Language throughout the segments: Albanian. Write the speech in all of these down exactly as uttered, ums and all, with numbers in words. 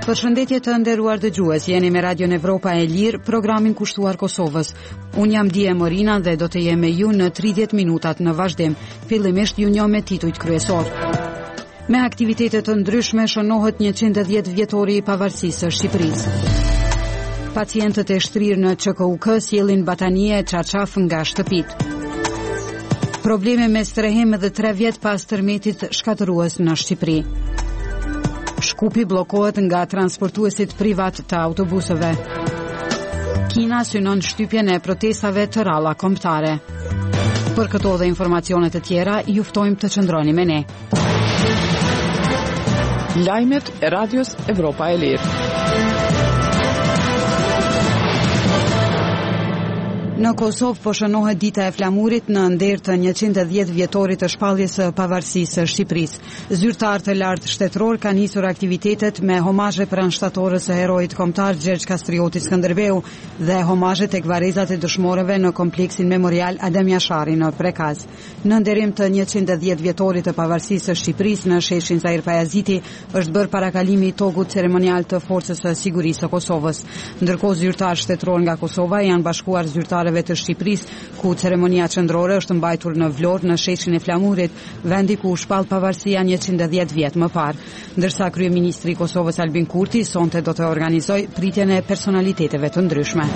Përshëndetje të nderuar dëgjues, jeni me Radion Evropa e Lirë, programin kushtuar Kosovës. Unë jam Dije Morina dhe do të jem me ju në tridhjetë minutat në vazhdim. Fillimisht ju njoh me titujt kryesor. Me aktivitete të ndryshme shënohet njëqind e dhjetë vjetori i pavarësisë së Shqipërisë. Pacientët e shtrirë në Q K U K sjellin batanie e çarçaf nga shtëpitë. Probleme me strehim edhe tre vjet pas tërmetit shkatërues në Shqipëri. Shkupi bllokohet nga transportuesit privat të autobuseve. Kina synon shtypjen e protestave të rralla kombëtare. Për këto dhe informacione të tjera, ju ftojmë të qëndroni me ne. Lajmet e Radios Evropa e Lirë. Në Kosovë po shënohet dita e flamurit në nder të njëqind e dhjetë vjetorit të shpalljes së pavarësisë së Shqipërisë. Zyrtarë të lartë shtetëror kanë nisur aktivitetet me homazhe për anshtatorës së heroit kombëtar Gjergj Kastrioti Skënderbeu dhe homazhe tek varrezat e dëshmorëve në kompleksin memorial Adem Jashari në Prekaz. Në nderim të njëqind e dhjetë vjetorit të pavarësisë së Shqipërisë në sheshin Zair Pajaziti është bërë parakalimi i togut ceremonial të Forcës së Sigurisë së Kosovës. Ndërkohë zyrtarë shtetëror nga Kosova janë bashkuar zyrtarë të Shqipërisë, ku ceremonia qendrore është mbajtur në Vlorë në sheshin e Flamurit, vendi ku u shpall pavarësia njëqind e dhjetë vjet më parë. Ndërsa kryeministri i Kosovës Albin Kurti sonte do të organizojë pritjen e personaliteteve të ndryshme.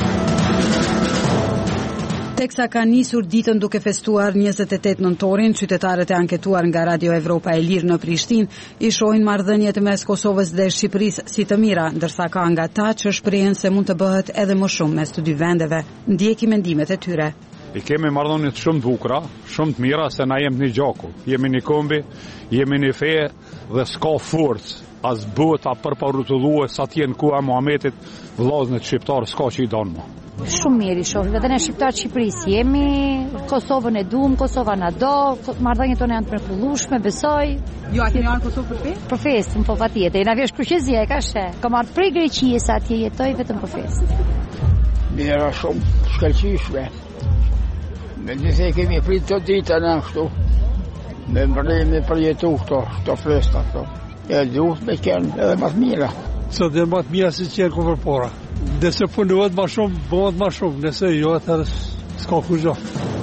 Teksa ka nisur ditën duke festuar njëzet e tetë nëntorin, qytetarët e anketuar nga Radio Evropa e Lirë në Prishtinë i shohin marrëdhëniet mes Kosovës dhe Shqipërisë si të mira, ndërsa ka nga ta që shprehen se mund të bëhet edhe më shumë mes të dy vendeve. Ndjeki mendimet e tyre. I kemi marrëdhënie shumë të bukura, shumë të mira se na jemi një gjaku. Jemi një kombi, jemi një fe dhe s'ka forcë. As bëhet a përparutulluar sa tjen ku e Muhametit, vllazën e shqiptar s'ka që i don më. Shumë mirë i shohim, edhe ne shqiptarë Shqipërisë jemi, Kosovën e duam, Kosova na do, marrëdhëniet tona janë të mrekullueshme, besoj. Ju a keni ardhur në Kosovë për festë? Për festë, po patjetër. Na vjesh kryqëzia e ka she. Kam ardhur prej Greqisë sa atje jetoj vetëm për festë. Mira shumë, shkëlqyeshme. Me dise kemi prit të ditë në kështu. Me mbërlejme për jetu këto, këto festa këto. E duhet me kënë edhe më të mira. Sot dhe më të mira si që jenë këpër pora. Nëse punohet më shumë, bëhet më shumë. Nëse jo, atër s'ka kujdo.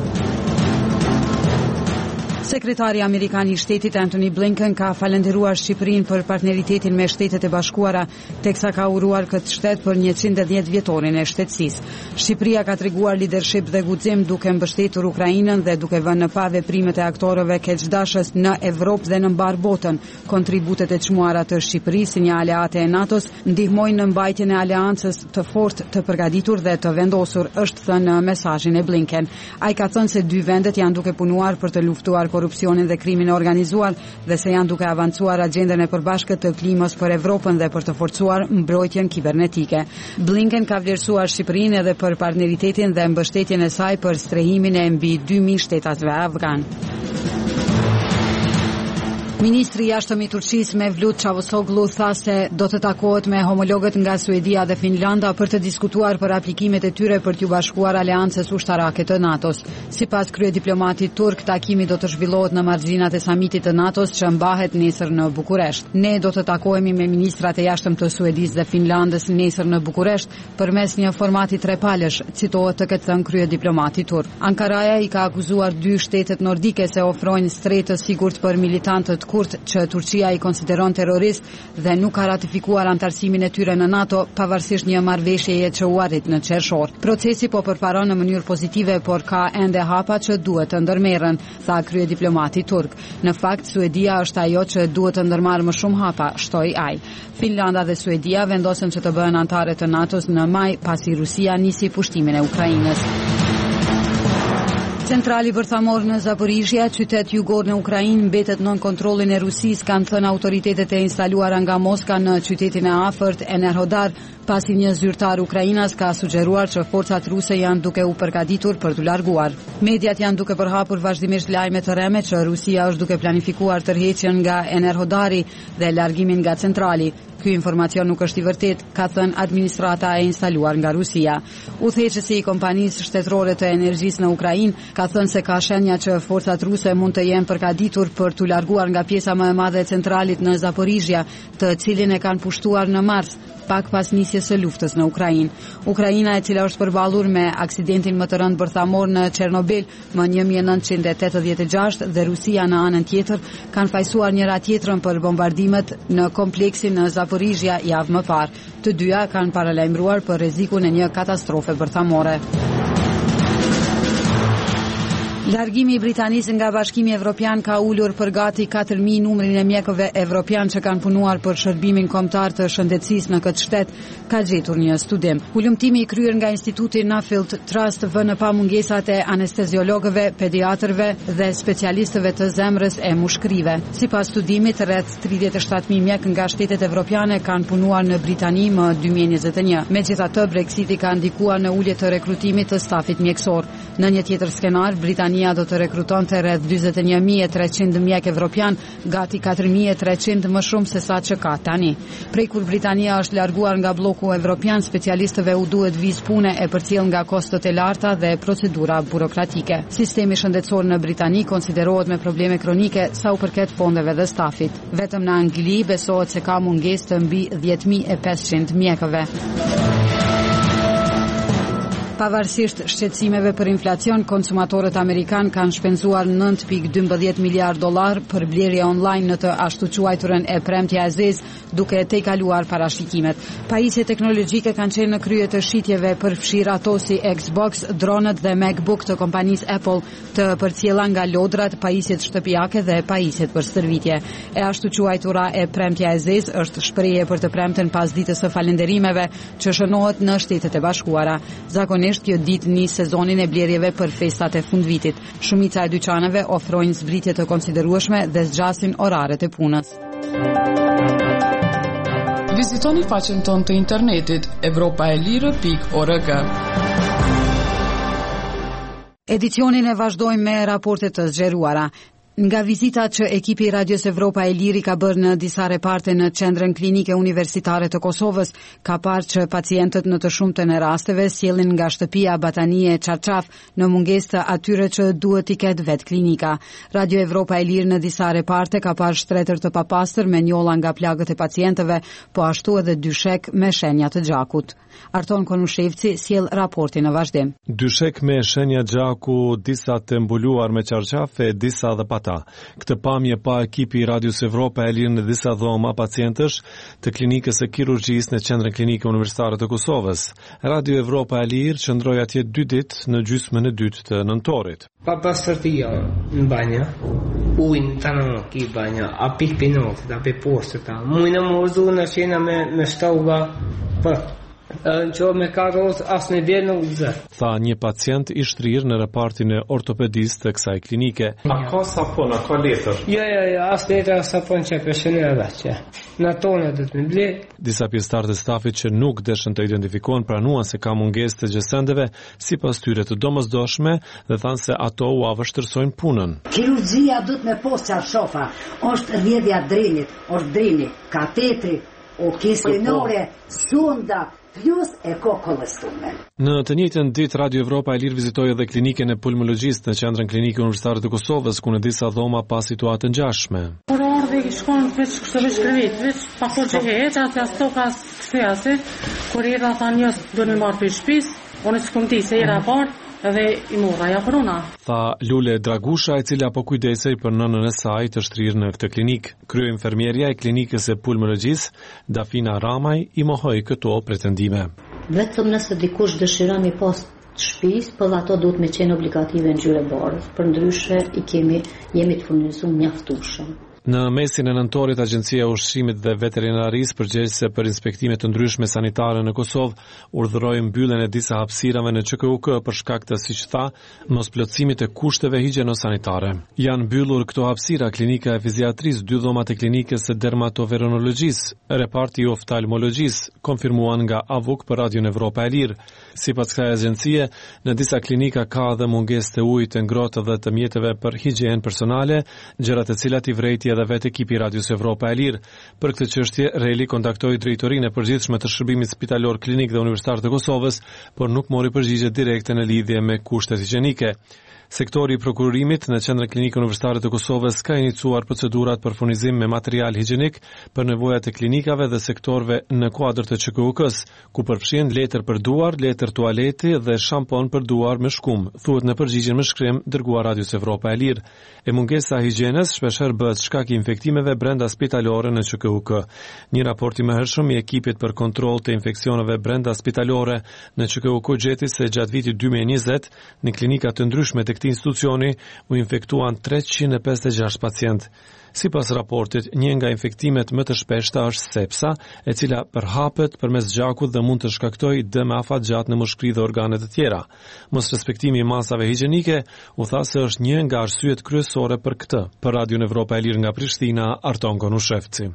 Sekretari Amerikan i Shtetit Antony Blinken ka falendëruar Shqipërinë për partneritetin me Shtetet e Bashkuara, teksa ka uruar këtë shtet për njëqind e dhjetë vjetorin e shtetësisë. Shqipëria ka treguar lidership dhe guxim duke mbështetur Ukrainën dhe duke vënë në pa veprimet e aktorëve keqdashës në Evropë dhe në mbar botën. Kontributet e çmuara të Shqipërisë si një aleate e NATO-s ndihmojnë në mbajtjen e aleancës të fortë, të përgatitur dhe të vendosur, është thënë në mesazhin e Blinken. Ai ka thënë se dy vendet janë duke punuar për të luftuar korrupsionin dhe krimin e organizuar dhe se janë duke avancuar agjendën e përbashkët të klimës për Evropën dhe për të forcuar mbrojtjen kibernetike. Blinken ka vlerësuar Shqipërinë edhe për partneritetin dhe mbështetjen e saj për strehimin e mbi dy mijë shtetasve afgan. Ministri i jashtëm i Turqisë Mevlut Çavusoglu tha se do të takohet me homologët nga Suedia dhe Finlanda për të diskutuar për aplikimet e tyre për t'u bashkuar aleancës ushtarake të NATO-s. Sipas kryediplomatit turk, takimi do të zhvillohet në marxhinat e samitit të NATO-s që mbahet nesër në Bukuresht. Ne do të takohemi me ministrat e jashtëm të Suedisë dhe Finlandës nesër në Bukuresht përmes një formati trepalësh, citohet të ketë thënë kryediplomati turk. Ankaraja i ka akuzuar dy shtetet nordike se ofrojnë stret të sigurt për militantët kurt që Turqia i konsideron terrorist dhe nuk ka ratifikuar antarësimin e tyre në NATO, pavarësisht një marrëveshjeje që u arrit në qershor. Procesi po përparon në mënyrë pozitive, por ka ende hapa që duhet të ndërmerren, tha kryediplomati turk. Në fakt, Suedia është ajo që duhet të ndërmarrë më shumë hapa, shtoi ai. Finlanda dhe Suedia vendosen që të bëhen antare të NATO-s në maj, pasi Rusia nisi pushtimin e Ukrainës. Centrali bërthamor në Zaporizhia, qytet jugor në Ukrainë, mbetet nën kontrollin e Rusisë, kanë thënë autoritetet e instaluara nga Moska në qytetin e afërt Enerhodar, pasi një zyrtar ukrainas ka sugjeruar që forcat ruse janë duke u përgatitur për t'u larguar. Mediat janë duke përhapur vazhdimisht lajme të rreme që Rusia është duke planifikuar tërheqjen nga Enerhodari dhe largimin nga centrali. Ky informacion nuk është i vërtet, ka thënë administrata e instaluar nga Rusia. Udhëheqësi i kompanisë shtetërore të energjisë në Ukrainë ka thënë se ka shenja që forcat ruse mund të jenë përgatitur për t'u larguar nga pjesa më e madhe e centralit në Zaporizhia, të cilin e kanë pushtuar në mars, pak pas nisjes së luftës në Ukrainë. Ukraina, e cila është përballur me aksidentin më të rënd bërthamor në Çernobil më një mijë e nëntëqind e tetëdhjetë e gjashtë dhe Rusia në anën tjetër, kanë fajsuar njëra tjetrën për bombardimet në kompleksin në Zaporizhia javë më parë. Të dyja kanë paralajmëruar për rrezikun e një katastrofe bërthamore. Largimi i Britanisë nga Bashkimi Evropian ka ulur për gati katër mijë numrin e mjekëve evropian që kanë punuar për shërbimin kombëtar të shëndetësisë në këtë shtet, ka gjetur një studim. Ulëmtimi i kryer nga Instituti Nuffield Trust vë në pamungesat e anesteziologëve, pediatrëve dhe specialistëve të zemrës e mushkrive. Sipas studimit, rreth tridhjetë e shtatë mijë mjek nga shtetet evropiane kanë punuar në Britani më dy mijë e njëzet e një. Megjithatë, Brexiti ka ndikuar në ulje të rekrutimit të stafit mjekësor. Në një tjetër skenar, Britania do të rekrutonte rreth dyzet e një mijë e treqind mjek evropian, gati katër mijë e treqind më shumë se sa që ka tani. Prej kur Britania është larguar nga bloku evropian, specialistëve u duhet vizë pune e përcjell nga kostot e larta dhe procedura burokratike. Sistemi shëndetësor në Britani konsiderohet me probleme kronike sa u përket fondeve dhe stafit. Vetëm në Angli besohet se ka mungesë të mbi dhjetë mijë e pesëqind mjekëve. Pavarësisht shqetësimeve për inflacion, konsumatorët amerikan kanë shpenzuar nëntë pikë dymbëdhjetë miliard dollar për blerje online në të ashtu quajturën e premtja e zezë, duke e tejkaluar parashikimet. Pajisje teknologjike kanë qenë në krye të shitjeve për fshirë ato si Xbox, dronët dhe MacBook të kompanisë Apple, të përcjella nga lodrat, pajisjet shtëpiake dhe pajisjet për stërvitje. E ashtu quajtura e premtja e zezë është shprehje për të premten pas ditës së falënderimeve që shënohet në Shtetet e Bashkuara. Zakonisht kjo ditë nis sezonin e blerjeve për festat e fundvitit. Shumica e dyqaneve ofrojnë zbritje të konsiderueshme dhe zgjasin oraret e punës. Vizitoni faqen tonë të internetit evropaelire pikë org. Edicionin e vazhdojmë me raportet të zgjeruara. Nga vizita që ekipi i Radios Evropa e Liri ka bërë në disa reparte në Qendrën Klinike Universitare të Kosovës, ka parë që pacientët në të shumtën e rasteve sjellin nga shtëpia batanie çarçaf në mungesë të atyre që duhet i ketë vet klinika. Radio Evropa e Liri në disa reparte ka parë shtretër të papastër me njolla nga plagët e pacientëve, po ashtu edhe dyshek me shenja të gjakut. Arton Konushevci sjell raportin në vazhdim. Dyshek me shenja gjaku, disa të mbuluar me çarçafe, disa dhe pata. Këtë pamje pa ekipi i Radios Evropa e Liri në disa dhoma pacientësh të klinikës së kirurgjisë në Qendrën Klinike Universitare të Kosovës. Radio Evropa e Liri qëndroi atje dy ditë në gjysmën e dytë të nëntorit. Pa pastërtia në banjë, ujnë të në ki banjë, a pik pinot, da pe postë ta. Mujnë më uzu në qena me, me shtauga për. Në që me karos asë në bjerë në uzë. Tha një pacient i shtrirë në repartin e ortopedisë të kësaj klinike. A ka sapon, a ka letër? Jo, jo, jo, asë letër a sapon që këshënë edhe që. Në tonë dhe të me ble. Disa pjesëtarë të stafit që nuk deshën të identifikohen pranuan se ka mungesë të gjësendeve si pas tyre të domosdoshme dhe thanë se ato u avështërsojnë punën. Kirurgjia du të me posë qarshofa, është rjedhja drenit, është dreni, katetri, o kislinore, sonda, plus e kokollëstume. Në të njëjtën ditë Radio Evropa e Liri vizitoi edhe klinikën e pulmologjistë në Qendrën Klinike Universitare të Kosovës, ku në disa dhoma pa situatë ngjashme. Por ardhi shkon veç kështu veç krevit, veç pa kohë hetë, atë stokas kthehase, kur era thanë jos do në marr për shtëpis, unë s'kum di se era parë edhe i morra ja korona. Tha Lule Dragusha, e cila po kujdesej për nënën e saj të shtrirë në këtë klinikë. Kryeminfermierja e klinikës së pulmologjisë, Dafina Ramaj, i mohoi këto pretendime. Vetëm nëse dikush dëshiron mi pas shtëpis, po ato duhet me qenë obligative në gjyre barës, përndryshe i kemi jemi të furnizuar mjaftueshëm. Në mesin e nëntorit, Agjencia e Ushqimit dhe Veterinarisë, përgjegjëse për inspektime të ndryshme sanitare në Kosovë, urdhëroi mbylljen e disa hapësirave në Q K U K për shkak të, siç tha, mosplotësimit të kushteve higjieno-sanitare. Janë mbyllur këto hapësira klinika e fiziatrisë, dy dhomat e klinikës së dermatovenerologjisë, reparti i oftalmologjisë, konfirmuan nga Avuk për Radion Evropa e Liri. Sipas kësaj agjencie, në disa klinika ka edhe mungesë të ujit të ngrohtë dhe të mjeteve për higjenë personale, gjëra të cilat i vrejtja media dhe vetë ekipi Radios Evropa e Lirë. Për këtë çështje, Reli kontaktoi drejtorinë e përgjithshme të shërbimit spitalor klinik dhe universitar të Kosovës, por nuk mori përgjigje direkte në lidhje me kushtet higjienike. Sektori i prokurimit në Qendrën Klinike Universitare të Kosovës ka iniciuar procedurat për furnizim me material higjenik për nevojat e klinikave dhe sektorëve në kuadër të Q K U K-s, ku përfshihen letër për duar, letër tualeti dhe shampon për duar me shkum, thuhet në përgjigjen me shkrim dërguar Radios Evropa e Lirë. E mungesa e higjienës shpeshherë bëhet shkak i infektimeve brenda spitalore në Q K U K. Një raport i mëhershëm i ekipit për kontroll të infeksioneve brenda spitalore në Q K U K gjeti se gjatë vitit dy mijë e njëzet në klinika të ndryshme të këtij institucioni u infektuan treqind e pesëdhjetë e gjashtë pacient. Sipas raportit, një nga infektimet më të shpeshta është sepsa, e cila përhapet përmes gjakut dhe mund të shkaktojë dëm afatgjat në mushkëri dhe organe të tjera. Mos respektimi i masave higjienike u tha se është një nga arsyet kryesore për këtë. Për Radion Evropa e Lirë nga Prishtina, Arton Konushevci.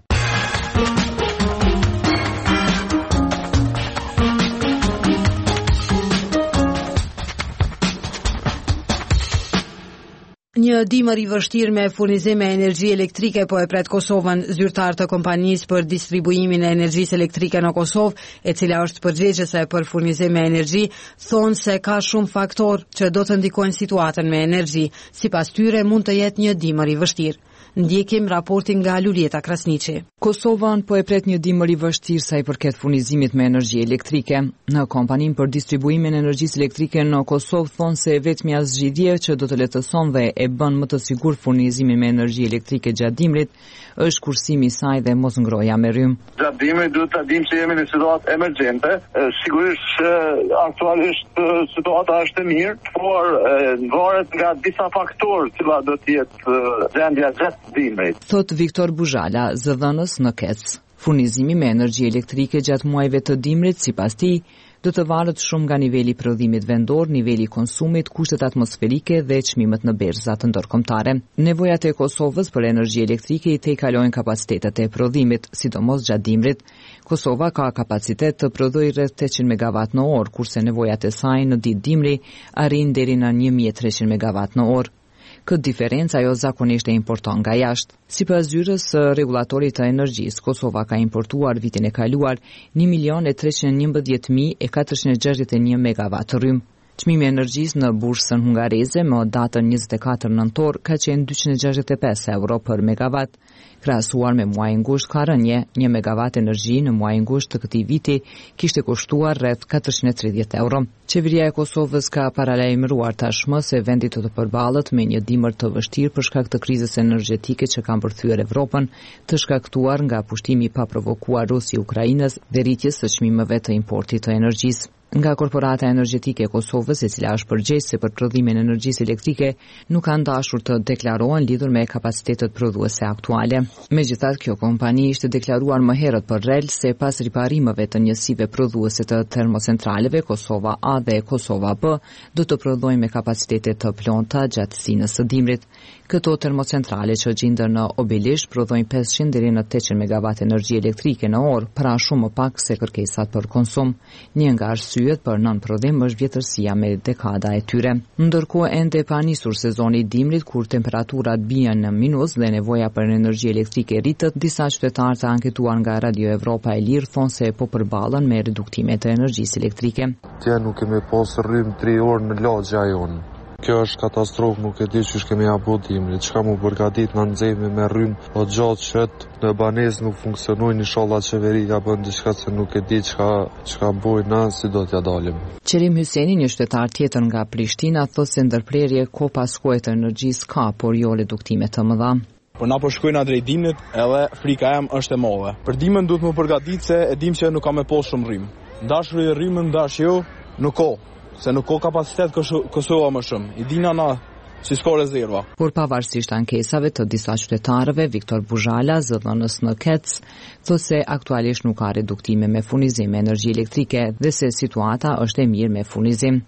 Një dimër i vështirë me furnizim e energji elektrike po e pret Kosovën. Zyrtar të kompanisë për distribuimin e energjisë elektrike në Kosovë, e cila është përgjegjëse për furnizim me energji, thonë se ka shumë faktorë që do të ndikojnë situatën me energji. Sipas tyre mund të jetë një dimër i vështirë. Ndjekim raportin nga Lulieta Krasniqi. Kosovan po e pret një dimër i vështirë sa i përket furnizimit me energji elektrike. Në kompaninë për distribuimin e energjisë elektrike në Kosovë thonë se vetmja zgjidhje që do të lehtëson dhe e bën më të sigurt furnizimin me energji elektrike gjatë dimrit është kursimi i saj dhe mos ngroja me rrym. Gjatë dimrit duhet ta dimë se jemi në situatë emergjente. Sigurisht që aktualisht situata është e mirë, por varet nga disa faktorë që do të jetë gjendja gjatë dimrit. Thot Viktor Buzhala, zëdhënës në Kec. Furnizimi me energji elektrike gjatë muajve të dimrit, sipas tij, do të varet shumë nga niveli i prodhimit vendor, niveli i konsumit, kushtet atmosferike dhe çmimet në berzat ndërkombëtare. Nevojat e Kosovës për energji elektrike i tejkalojnë kapacitetet e prodhimit, sidomos gjatë dimrit. Kosova ka kapacitet të prodhojë rreth tetëqind megawatt në orë, kurse nevojat e saj në ditë dimri arrin deri në një mijë e treqind megawatt në orë. Këtë diferencë ajo zakonisht e importon nga jashtë. Sipas zyrës së rregullatorit të energjisë, Kosova ka importuar vitin e kaluar një milion e treqind e njëmbëdhjetë mijë e katërqind e gjashtëdhjetë e një megawatt rrym. Çmimi i energjisë në bursën hungareze më datën njëzet e katër nëntor ka qenë dyqind e gjashtëdhjetë e pesë euro për megawatt. Krahasuar me muajin gusht ka rënje, një megawatt energji në muajin gusht të këtij viti kishte kushtuar rreth katërqind e tridhjetë euro. Qeveria e Kosovës ka paralajmëruar tashmë se vendi do të përballet me një dimër të vështirë për shkak të krizës energjetike që ka mbërthyer Evropën, të shkaktuar nga pushtimi i paprovokuar rus i Ukrainës dhe rritjes së çmimeve të importit të energjisë. Nga Korporata Energjetike e Kosovës, e cila është përgjegjëse për prodhimin e energjisë elektrike, nuk kanë dashur të deklarohen lidhur me kapacitetet prodhuese aktuale. Megjithatë, kjo kompani ishte deklaruar më herët për rel se pas riparimeve të njësive prodhuese të termocentraleve Kosova A dhe Kosova B do të prodhojnë me kapacitete të plonta gjatë sinës së dimrit. Këto termocentrale që gjenden në Obilish prodhojnë pesëqind deri në tetëqind megawatt energji elektrike në orë, pra shumë më pak se kërkesat për konsum. Një nga arsyet për nën-prodhim është vjetërsia me dekada e tyre. Ndërkohë ende pa nisur sezoni i dimrit, kur temperaturat bien në minus dhe nevoja për energji elektrike rritet, disa qytetarë të anketuar nga Radio Evropa e Lirë thonë se po përballen me reduktime të energjisë elektrike. Tje nuk kemi pas rrym tre orë në lagja jonë. Kjo është katastrofë, nuk e di çish kemi apo dimrit. Çka mu përgatit në nxehmi me rrym, o gjatë qët në banesë nuk funksionojnë, inshallah qeveria bën diçka se nuk e di çka çka bojnë na, si do t'ja dalim. Qerim Hyseni, një qytetar tjetër nga Prishtina, thotë se ndërprerje ko pas kohe të energjisë ka, por jo reduktime të mëdha. Por na po shkojna drejt dimrit, edhe frika jam është e madhe. Për dimën duhet më përgatit se e dim që nuk ka me posë shumë rrym. Dashuri e rrymën dash jo, nuk ka. Se nuk ka kapacitet Kosova më shumë. I dina na si s'ka rezerva. Por pavarësisht ankesave të disa qytetarëve, Viktor Buzhala, zëdhënës në Kec, thotë se aktualisht nuk ka reduktime me furnizim me energji elektrike dhe se situata është e mirë me furnizim. Po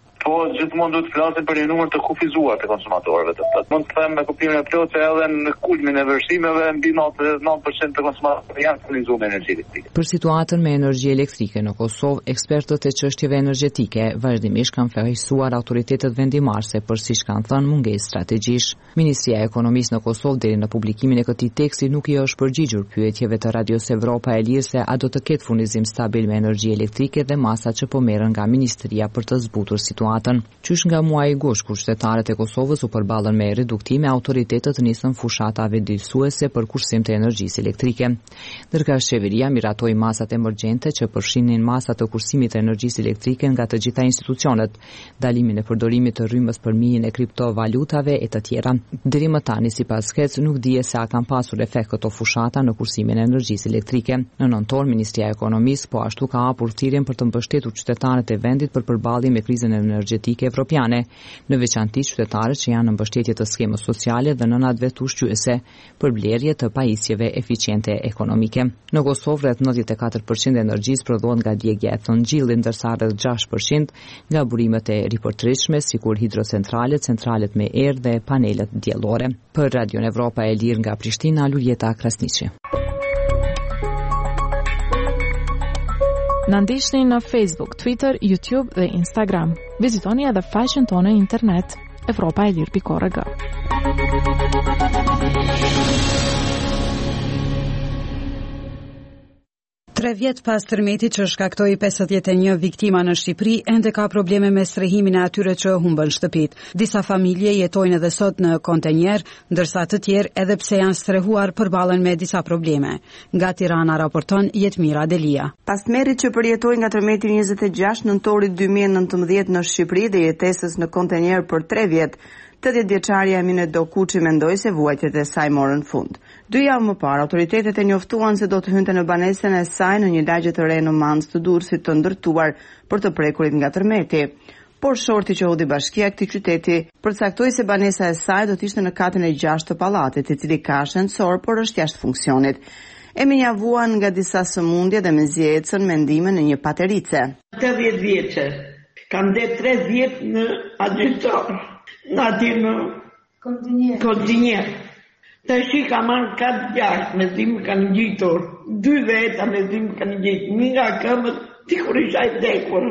gjithmonë duhet të flasim për një numër të kufizuar të konsumatorëve të plot. Mund të them me kuptimin e plotë se edhe në kulmin e vërsimeve mbi nëntëdhjetë e nëntë përqind të konsumatorëve janë furnizuar me energji elektrike. Për situatën me energji elektrike në Kosovë, ekspertët e çështjeve energjetike vazhdimisht kanë fajsuar autoritetet vendimarrëse për siç kanë thënë mungesë strategjish. Ministria e Ekonomisë në Kosovë deri në publikimin e këtij teksti nuk i është përgjigjur pyetjeve të Radios Evropa e Lirë se a do të ketë furnizim stabil me energji elektrike dhe masat që po merren nga Ministria për të zbutur situatën. Qysh nga muaji gusht kur qytetarët e Kosovës u përballën me reduktime, autoritetet nisën fushata vjedisuese për kursim të energjisë elektrike. Ndërka qeveria miratoi masat emergjente që përfshinin masa të kursimit të energjisë elektrike nga të gjitha institucionet, dalimin e përdorimit të rrymës për mijën e kriptovalutave e të tjera. Deri më tani sipas skec nuk dihet se a kanë pasur efekt këto fushata në kursimin e energjisë elektrike. Në nëntor Ministria e Ekonomisë po ashtu ka hapur thirrjen për të mbështetur qytetarët e vendit për përballje me krizën energjetike evropiane, në veçanti qytetarët që janë në mbështetje të skemës sociale dhe nënat vetë ushqyese për blerje të pajisjeve eficiente ekonomike. Në Kosovë rreth nëntëdhjetë e katër përqind e energjisë prodhohet nga djegja e thonjillit, ndërsa rreth gjashtë përqind nga burimet e ripërtritshme, sikur hidrocentralet, centralet me erë dhe panelet diellore. Për Radion Evropa e Lirë nga Prishtina, Luljeta Krasniqi. Na ndiqni në Facebook, Twitter, YouTube dhe Instagram. Vizitoni edhe faqen tonë në internet evropa e lirë pikë org. Tre vjet pas tërmetit që shkaktoi pesëdhjetë e një viktima në Shqipëri, ende ka probleme me strehimin e atyre që humbën shtëpit. Disa familje jetojnë edhe sot në kontenjer, ndërsa të tjerë edhe pse janë strehuar përballen me disa probleme. Nga Tirana raporton Jetmira Delia. Pas tmerrit që përjetoi nga tërmeti njëzet e gjashtë nëntorit dy mijë e nëntëmbëdhjetë në Shqipëri dhe jetesës në kontenjer për tre vjet, tetëdhjetë vjeçaria Emine Dokuçi mendoi se vuajtjet e saj morën fund. Dy javë më parë, autoritetet e njoftuan se do të hynte në banesën e saj në një lagje të re në Mancë të Durrësit të ndërtuar për të prekurit nga tërmeti. Por shorti që hodhi bashkia këtij qyteti përcaktoi se banesa e saj do të ishte në katin e gjashtë të pallatit, i cili ka ascensor por është jashtë funksionit. Eminia vuan nga disa sëmundje dhe mezi ecën me ndihmën e një paterice. tetëdhjetë vjeçë. Kam dhe tre vjet në adjutor. Në aty në kontinjer. Të shi ka marrë katë gjashtë me zimë kanë gjitur. Dy veta me zimë kanë gjitur. Mi nga këmët ti kur isha i vdekur.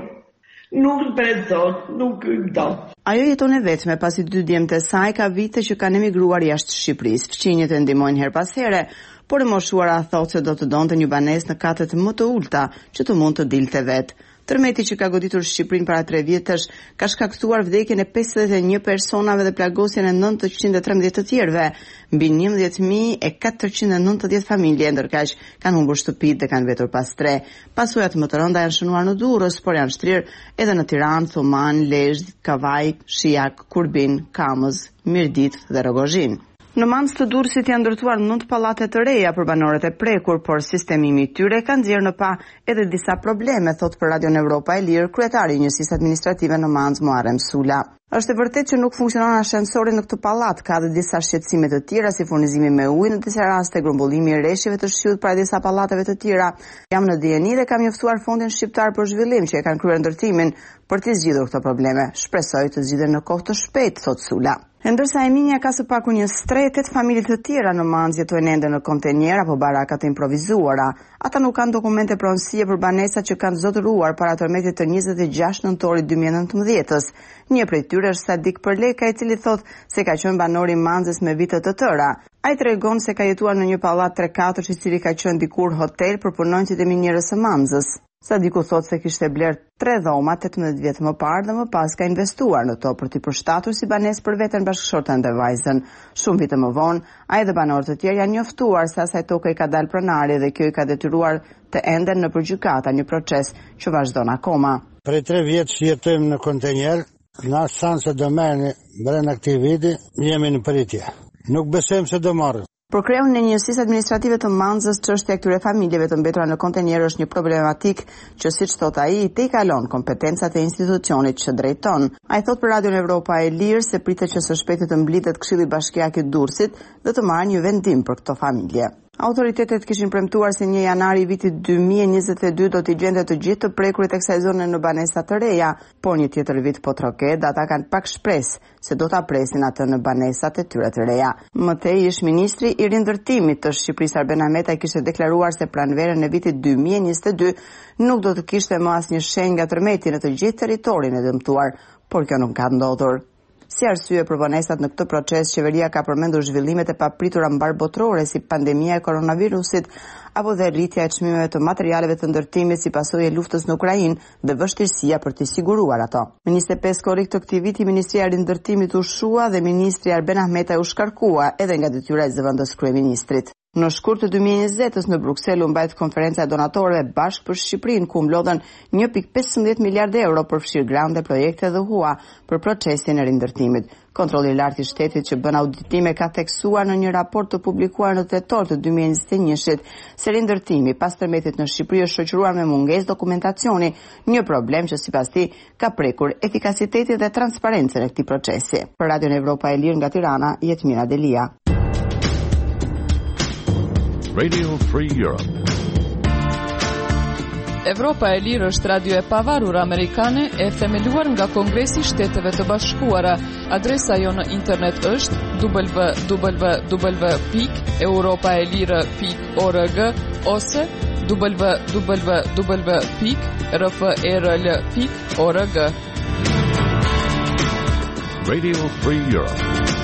Nuk prezot, nuk do. Ajo jeton e vetme pasi dy djemtë e saj ka vite që kanë emigruar jashtë Shqipërisë. Fqinjet e ndihmojnë her pas here, por e moshuara thotë se do të donte një banesë në katet më të ulta që të mund të dilte vetë. Tërmeti që ka goditur Shqipërinë para tre vjetësh ka shkaktuar vdekjen e pesëdhjetë e një personave dhe plagosjen e nëntëqind e trembëdhjetë të tjerëve, mbi njëmbëdhjetë mijë e katërqind e nëntëdhjetë familje, ndërkaq kanë humbur shtëpitë dhe kanë vetur pas tre. Pasojat më të rënda janë shënuar në Durrës, por janë shtrirë edhe në Tiranë, Thuman, Lezhë, Kavaj, Shijak, Kurbin, Kamëz, Mirdit dhe Rogozhin. Në Mancë të Durrësit janë ndërtuar nëntë pallate të reja për banorët e prekur, por sistemimi i tyre ka nxjerrë në pa edhe disa probleme, thot për Radion Evropa e Lirë kryetari i njësisë administrative në Mancë, Muharrem Sula. Është e vërtet që nuk funksionon ascensori në këtë pallat, ka dhe disa shqetësime të tjera si furnizimi me ujë, në disa raste grumbullimi i rreshjeve të shqyut para disa pallateve të tjera. Jam në dieni dhe kam njoftuar Fondin Shqiptar për Zhvillim që e kanë kryer ndërtimin për të zgjidhur këto probleme. Shpresoj të zgjidhen në kohë të shpejtë, thot Sula. E ndërsa Eminia ka së paku një stre, tetë familje të tjera në Mancë jetojnë ende në kontenjer apo baraka të improvizuara. Ata nuk kanë dokumente pronësie për banesat që kanë zotëruar para tërmetit të njëzet e gjashtë nëntorit dy mijë e nëntëmbëdhjetë. Një prej tyre është Sadik Përleka, i cili thot se ka qenë banor i Mancës me vite të tëra. Ai tregon se ka jetuar në një pallat tre katërsh i cili ka qenë dikur hotel për punonjësit e minjerës së Mancës. Sadiku thot se kishte bler tre dhoma tetëmbëdhjetë vjet më parë dhe më pas ka investuar në to për t'i përshtatur si banesë për veten, bashkëshorten dhe vajzën. Shumë vite më vonë, ai dhe banorët të tjerë janë njoftuar se asaj toke i ka dalë pronari dhe kjo i ka detyruar të enden në përgjykata, një proces që vazhdon akoma. Prej tre vjetë që jetojmë në kontenjer, na sanë se do merrni brenda këtij viti, jemi në pritje. Nuk besojmë se do marrim. Për kreun e njësisë administrative të Mancës, çështja e këtyre familjeve të mbetura në kontenjer është një problematik që, siç thot ai, i tejkalon kompetencat e institucionit që drejton. Ai thot për Radion Evropa e Lirë se pritet që së shpejti të mblidhet Këshilli Bashkiak i Durrësit dhe të marrë një vendim për këto familje. Autoritetet kishin premtuar se një janar i vitit dy mijë e njëzet e dy do t'i gjente të gjithë të prekurit e kësaj zone në banesa të reja, por një tjetër vit po troket, ata kanë pak shpresë se do ta presin atë në banesat e tyre të reja. Mëtej ish ministri i rindërtimit të Shqipërisë Arben Ahmetaj kishte deklaruar se pranverën e vitit dy mijë e njëzet e dy nuk do të kishte më asnjë shenjë nga tërmeti në të gjithë territorin e dëmtuar, por kjo nuk ka ndodhur. Si arsye për banesat në këtë proces, qeveria ka përmendur zhvillimet e papritura mbar botërore si pandemia e koronavirusit apo dhe rritja e çmimeve të materialeve të ndërtimit si pasojë e luftës në Ukrainë dhe vështirësia për t'i siguruar ato. Në njëzet e pesë korrik të këtij viti, Ministria e Rindërtimit u shua dhe Ministri Arben Ahmetaj u shkarkua edhe nga detyra e zëvendës kryeministrit. Në shkurt të dy mijë e njëzet në Bruksel u mbajt konferenca e donatorëve bashkë për Shqipërinë ku mblodhen një pikë pesëmbëdhjetë miliardë euro për fshirë grante, projekte dhe hua për procesin e rindërtimit. Kontrolli i lartë i shtetit që bën auditime ka theksuar në një raport të publikuar në tetor të dy mijë e njëzet e një-shit se rindërtimi pas tërmetit në Shqipëri është shoqëruar me mungesë dokumentacioni, një problem që sipas tij ka prekur efikasitetin dhe transparencën e këtij procesi. Për Radion Evropa e Lirë nga Tirana, Jetmira Delia. Radio Free Europe. Evropa e Lirë është radio e pavarur amerikane e themeluar nga Kongresi i Shteteve të Bashkuara. Adresa jo në internet është w w w pikë europaelire pikë org ose w w w pikë r f e r l pikë org. Radio Free Europe.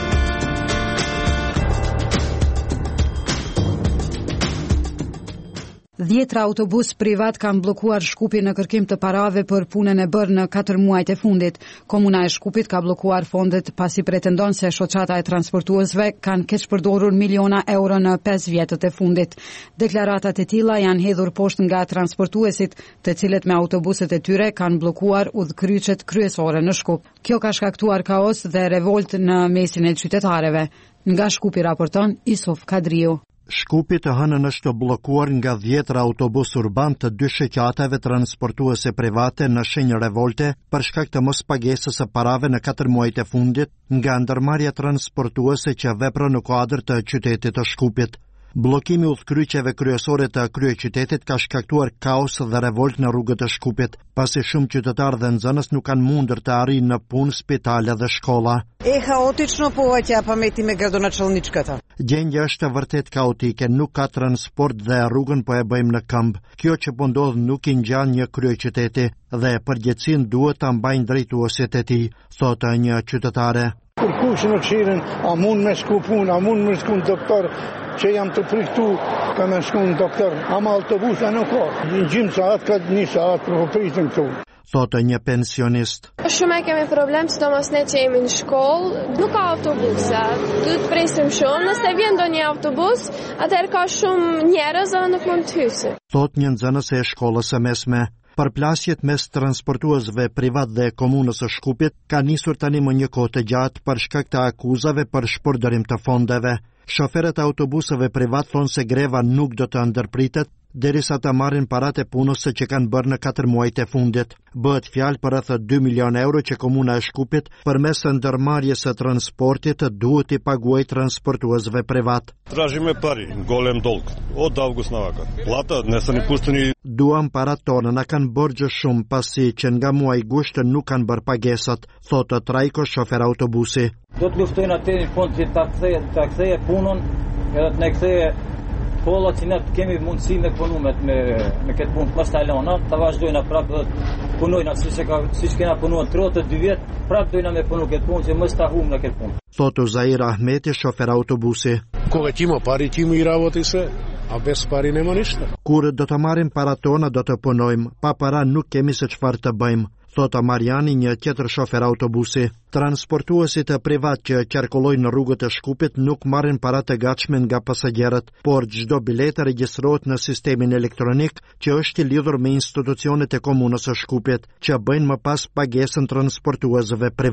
Dhjetra autobus privat kanë bllokuar Shkupin në kërkim të parave për punën e bërë në katër muajt e fundit. Komuna e Shkupit ka bllokuar fondet pasi pretendon se shoqata e transportuesve kanë keq përdorur miliona euro në pesë vjetët e fundit. Deklaratat e tilla janë hedhur poshtë nga transportuesit, të cilët me autobuset e tyre kanë bllokuar udhkryqet kryesore në Shkup. Kjo ka shkaktuar kaos dhe revolt në mesin e qytetarëve. Nga Shkupi raporton Isuf Kadriu. Shkupi të hënën është bllokuar nga dhjetra autobus urban të dy shoqatave transportuese private në shenjë revolte për shkak të mospagesës së parave në katër muajt e fundit nga ndërmarrja transportuese që vepron në kuadër të qytetit të Shkupit. Bllokimi udhkryqeve kryesore të kryeqytetit ka shkaktuar kaos dhe revolt në rrugët e Shkupit, pasi shumë qytetarë dhe nxënës nuk kanë mundur të arrijnë në punë, spitale dhe shkolla. Е хаотично повеќе паметиме градоначалничката. Gjendja është vërtet kaotike, nuk ka transport dhe rrugën po e bëjmë në këmbë. Kjo që po ndodh nuk i ngjan një kryeqyteti dhe përgjegjësinë duhet ta mbajnë drejtuesit e tij, thotë një qytetare. Kur kush në qirin, a mund me shku pun, a mund me shku në doktor, që jam të priktu, ka me shku në doktor, ama autobusa nuk ka. Një gjimë saat, ka një saat për pritin këtu. Thotë një pensionist. Shumë e kemi problem, sidomos ne që jemi në shkollë, nuk ka autobuse. Duhet të presim shumë, nëse vjen ndonjë autobus, atëherë ka shumë njerëz dhe nuk mund të hyjë. Thotë një nxënëse e shkollës së mesme. Përplasjet mes transportuesve privat dhe komunës së Shkupit ka nisur tani më një kohë të gjatë për shkak të akuzave për shpërdorim të fondeve. Shoferët e autobuseve privat thonë se greva nuk do të ndërpritet derisa të marrin paratë e punës së që kanë bërë në katër muajt e fundit. Bëhet fjalë për rreth dy milionë euro që komuna e Shkupit përmes ndërmarrjes së transportit duhet i paguajë transportuesve privat. Tražime pari, golem dolg, od avgust na vakat. Plata ne са ни пуштени. Duam para tonë, na kanë bërgjë shumë pasi që nga muaj gusht nuk kanë bërë pagesat, thotë Trajko, shofer autobusi. Do të luftojnë atë në fund që ta kthejë, ta kthejë punën, edhe të ne kthejë kolla që ne kemi mundësi me punu me, me, me këtë punë, mos ta lëna, ta vazhdojna prapë punojna siç e ka siç kena punuar trotë dy vjet, prapë dojna me punu këtë punë që mos ta humbim në këtë punë. Thotë Zair Ahmeti, shofer autobusi. Кога ќе има пари, ќе има и работи се, а без пари нема ништо. Kur do të marrim para tona, do të punojmë, pa para nuk kemi se çfarë të bëjmë, thotë Mariani, një tjetër shofer autobusi. Transportuesit e privat që qarkullojnë në rrugët e Shkupit nuk marrin para të gatshme nga pasagerët, por çdo biletë regjistrohet në sistemin elektronik që është i lidhur me institucionet e komunës së Shkupit, që bëjnë më pas pagesën transportuesve privat.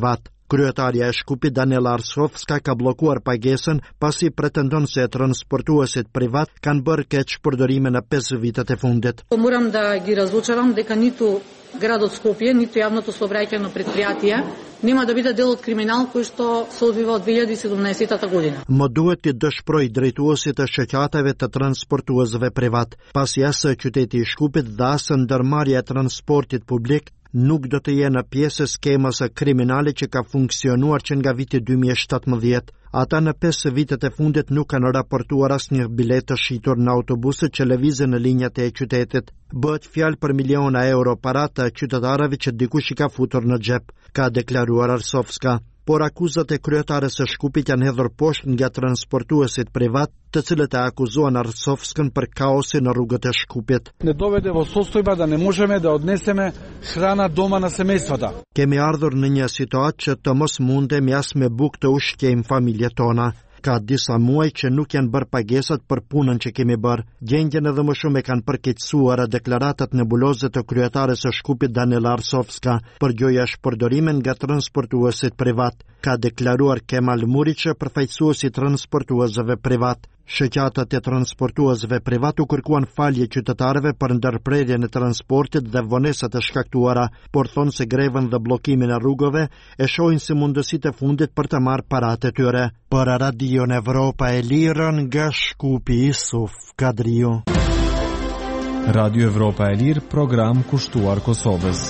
Kryetaria e Shkupit Daniela Arsovska ka bllokuar pagesën pasi pretendon se transportuesit privat kanë bërë keq përdorimin në pesë vitet e fundit. Moram да ги разочарам дека ниту градот Скопје, ниту јавното сообраќајно предпријатие нема да биде дел од криминал кој што се одвива од две илјади и седумнаесетта година. Më duhet të dëshproj drejtuesit të shoqatave të transportuesve privat, pasi as qyteti i Shkupit dhe as ndërmarrja e transportit publik nuk do të jenë pjesë e skemës kriminale që ka funksionuar që nga viti dy mijë e shtatëmbëdhjetë. Ata në pesë vitet e fundit nuk kanë raportuar asnjë bilet të shitur në autobuset që lëvizën në linjat e qytetit. Bëhet fjalë për miliona euro para të qytetarëve që dikush i ka futur në xhep, ka deklaruar Arsovska. Por akuzat e kryetares së Shkupit janë hedhur poshtë nga transportuesit privat, të cilët e akuzuan Arsovskën për kaosin në rrugët e Shkupit. Ne dovede во состојба да не можеме да однесеме храна дома на семејствата. Kemi ardhur në një situatë që të mos mundemi as me bukë të ushqejmë familjet tona. Ka disa muaj që nuk janë bërë pagesat për punën që kemi bërë. Gjendjen edhe më shumë e kanë përkeqësuar deklaratat nebuloze të kryetares së Shkupit Daniela Arsovska për gjoja shpërdorimin nga transportuesit privat, ka deklaruar Kemal Muriqe, përfaqësuesi i transportuesve privat. Shoqatat e transportuesve privat u kërkuan falje qytetarëve për ndërprerjen e transportit dhe vonesat e shkaktuara, por thonë se grevën dhe bllokimin e rrugëve e shohin si mundësitë e fundit për të marrë paratë e tyre. Për Radion Evropa e Lirë nga Shkupi, Isuf Kadriu. Radio Evropa e Lirë, program kushtuar Kosovës.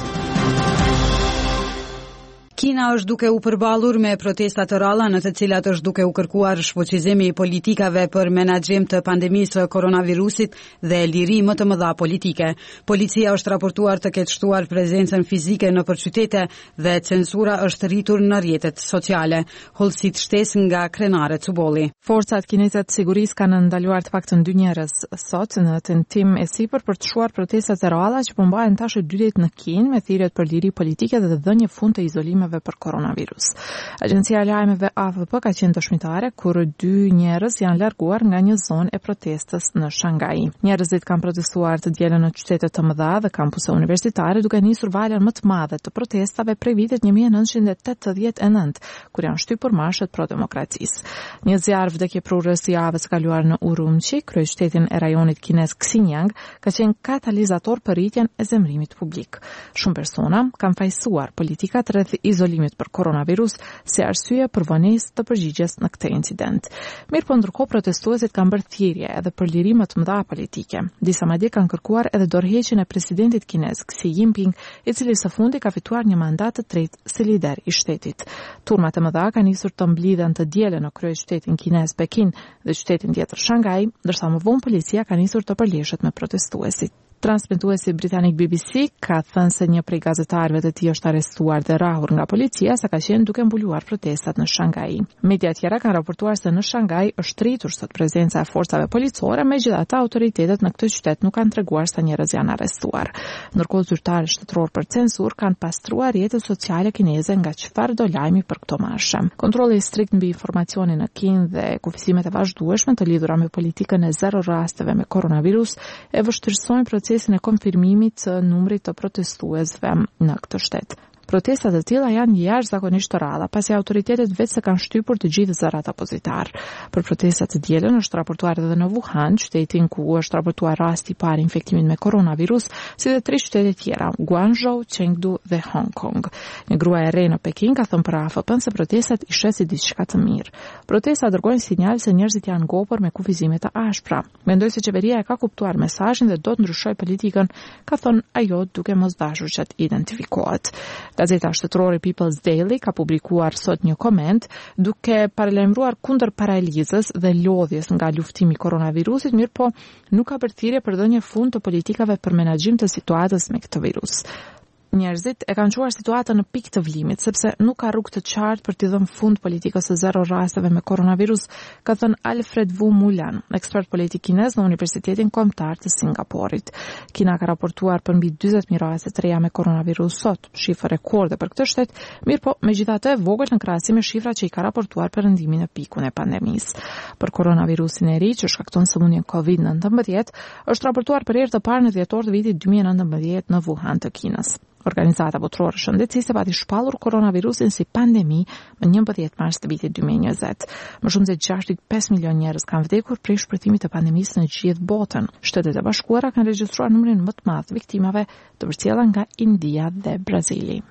Kina është duke u përballur me protesta të ralla në të cilat është duke u kërkuar shfuqizimi i politikave për menaxhim të pandemisë së koronavirusit dhe liri më të mëdha politike. Policia është raportuar të ketë shtuar prezencën fizike në qytete dhe censura është rritur në rrjetet sociale. Hollësit shtesë nga krenare Cubolli. Forcat kineze të sigurisë kanë ndaluar të paktën dy njerëz sot në tentim e sipër për të shuar protestat e ralla që po mbahen tash dy ditë në Kinë me thirrjet për liri politike dhe dhënie fund të izolimeve për koronavirus. Agjencia e lajmeve A F P ka qenë dëshmitare kur dy njerëz janë larguar nga një zonë e protestës në Shanghai. Njerëzit kanë protestuar të dielën në qytete të mëdha dhe kampuse universitare duke nisur valën më të madhe të protestave prej vitit një mijë e nëntëqind e tetëdhjetë e nëntë, kur janë shtypur marshët pro-demokracisë. Një zjarr vdekjeprurës i javës së kaluar në Urumqi, kryeqytetin e rajonit kinez Xinjiang, ka qenë katalizator për rritjen e zemrimit publik. Shumë persona kanë fajsuar politikat rreth izolimit për koronavirus si arsye për vonesë të përgjigjes në këtë incident. Mirë po ndërkohë protestuesit kanë bërë thirrje edhe për liri më të mëdha politike. Disa madje kanë kërkuar edhe dorëheqjen e presidentit kinez Xi Jinping, i cili së fundi ka fituar një mandat të tretë si lider i shtetit. Turmat e mëdha kanë nisur të mblidhen të dielën në kryeqytetin kinez Pekin dhe qytetin tjetër Shanghai, ndërsa më vonë policia ka nisur të përleshet me protestuesit. Transmetuesi britanik B B C ka thënë se një prej gazetarëve të tij është arrestuar dhe rrahur nga policia sa ka qenë duke mbuluar protestat në Shanghai. Media tjera kanë raportuar se në Shanghai është rritur sot prezenca e forcave policore, megjithatë autoritetet në këtë qytet nuk kanë treguar sa njerëz janë arrestuar. Ndërkohë zyrtarë shtetëror për censur kanë pastruar rrjetet sociale kineze nga çfarëdo lajmi për këto marshe. Kontrolli i strikt mbi informacionin në Kinë dhe kufizimet e vazhdueshme të lidhura me politikën e zero rasteve me koronavirus e vështirësojnë procesin e konfirmimit të numrit të protestuesve në këtë shtet. Protestat e tilla janë jashtëzakonisht të rralla, pasi autoritetet vetë se kanë shtypur të gjithë zërat opozitar. Për protestat të dielën është raportuar edhe në Wuhan, qytetin ku është raportuar rasti i parë infektimit me koronavirus, si dhe tre qytete tjera, Guangzhou, Chengdu dhe Hong Kong. Një grua e re në Peking ka thënë për A F P-n se protestat i sheh si diçka të mirë. Protestat dërgojnë sinjal se njerëzit janë ngopur me kufizime të ashpra. Mendoj se qeveria e ka kuptuar mesazhin dhe do të ndryshojë politikën, ka thënë ajo duke mos dashur që të identifikohet. Gazeta shtetërore People's Daily ka publikuar sot një koment duke paralajmëruar kundër paralizës dhe lodhjes nga luftimi i koronavirusit, mirë po nuk ka bërë thirrje për dhënie fund të politikave për menaxhim të situatës me këtë virus. Njerëzit e kanë çuar situatën në pikë të vlimit, sepse nuk ka rrugë të qartë për t'i dhënë fund politikës së zero rasteve me koronavirus, ka thënë Alfred Wu Mulan, ekspert politik kinez në Universitetin Kombëtar të Singaporit. Kina ka raportuar për mbi dyzet mijë raste të reja me koronavirus sot, shifër rekorde për këtë shtet, mirë po megjithatë e vogël në krahasim me shifrat që i ka raportuar perëndimin në pikun e pandemisë. Për koronavirusin e ri që shkakton sëmundjen COVID nëntëmbëdhjetë, është raportuar për herë të parë në dhjetor të vitit dy mijë e nëntëmbëdhjetë në Wuhan të Kinës. Organizata botërore shëndetësisë pati shpallur koronavirusin si pandemi më njëmbëdhjetë mars të vitit dy mijë e njëzet. Më shumë se gjashtë dhimbje pesë milion njerëz kanë vdekur prej shpërthimit të pandemisë në gjithë botën. Shtetet e Bashkuara kanë regjistruar numrin më të madh të viktimave, të përcjella nga India dhe Brazili.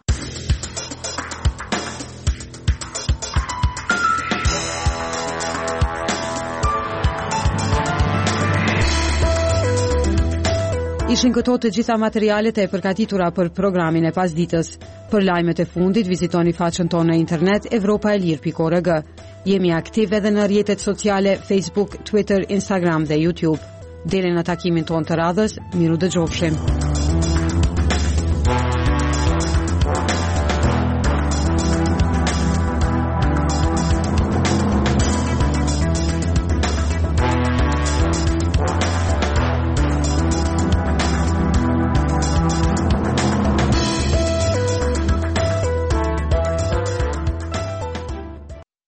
Ishin këto të gjitha materialet e përgatitura për programin e pasditës. Për lajmet e fundit, vizitoni faqen tonë në internet europa e lirë pikë org. Jemi aktiv edhe në rrjetet sociale Facebook, Twitter, Instagram dhe YouTube. Deri në takimin tonë të radhës, miru dëgjofshim.